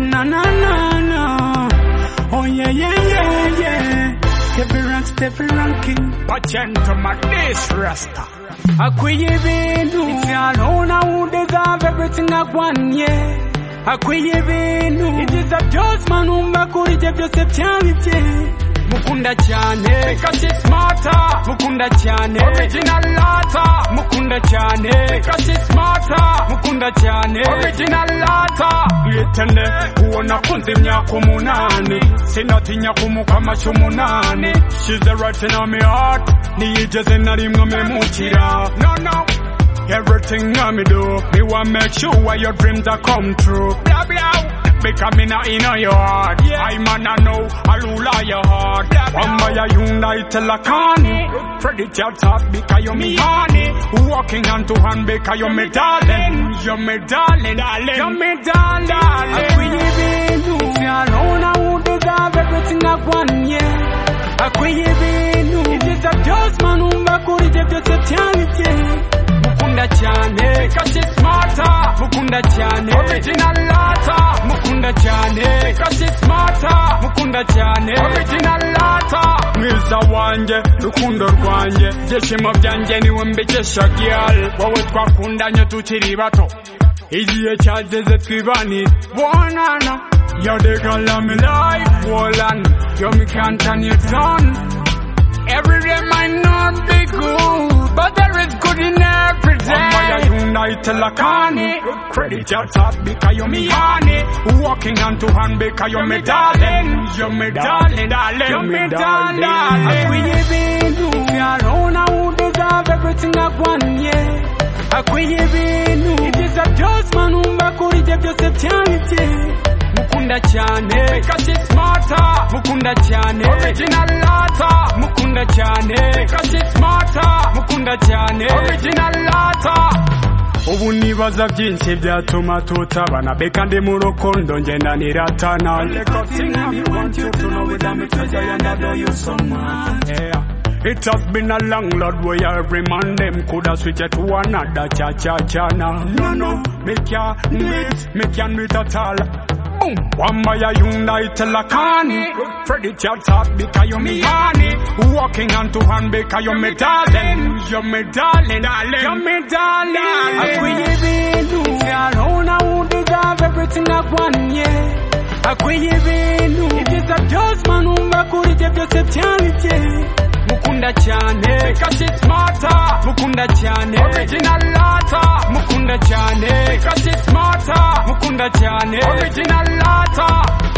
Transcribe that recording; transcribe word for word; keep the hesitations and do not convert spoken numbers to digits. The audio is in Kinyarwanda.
na na na na. Oh yeah yeah yeah yeah. Step rank, step ranking. Pacento Madness Rasta. Akwiye bintu. It's alone I who deserve everything I want, yeah. Akwiye bintu. It is a just man umba kuri jebyo septyamite. Mukunda cyane because she's smarter. Mukunda cyane original lata. Mukunda cyane because she's smarter. Mukunda cyane original lata. Yetene uona kunzi myaka umunani sinatinya kumukama cy'umunani. She's the right in my heart niyigeze na rimwe memukira. No no. Everything I me do, me want make sure your dreams are come true. Blah blah. Because me not in your heart, yeah. I man I know I'll rule your heart. One by a unite till I can. Freddy chat up because you me honey. Walking hand to hand because you me darling. You me darling, darling. You me darling. Akwiye bintu. See alone I would deserve everything I want, yeah. Akwiye bintu. It is a just man umba kuri jebyo septyamite. Mukunda cyane because she's smarter. Mukunda cyane original lata. Mukunda cyane because she's smarter. Mukunda cyane original lata. Mwiza wanjye rukundo rwanjye byishimo byanjye niwe mbikesha girl. Wowe twakundanye tukiri bato igihe cyageze twibani bonana. You're the girl of my life, Wolan. You me can't turn you down. Every day might not be good, but there is good in every day. One by unite till I can. Credit your top because you me honey. Walking hand to hand because you me darling. You me darling, darling. You me darling. Akwiye bintu. See alone I would deserve everything I want, yeah. Akwiye bintu. It is a just man umba kuri jebyo septyamite. Mukunda cyane because she's smarter. Mukunda cyane original lata. Mukunda cyane because she's smarter. Mukunda cyane original lata. Ubu nibaza byinshi byatuma tutabana beka ndi mu rukundo ngenda niratana. It has been a long load where every man them coulda switch it to another cha cha cha na. No no, me can't meet, me can't meet at all. Boom, one by a unite till I can. Freddy chat up because you me honey. Walking hand to hand because you me darling. You me darling, darling. You me darling. Akwiye bintu. See alone I would deserve everything I want, yeah. Akwiye bintu. It is a just man umba kuri jebyo septyamite. Mukunda cyane because she's smarter. Mukunda cyane original lata. Mukunda cyane because she's smarter. Mukunda cyane original lata.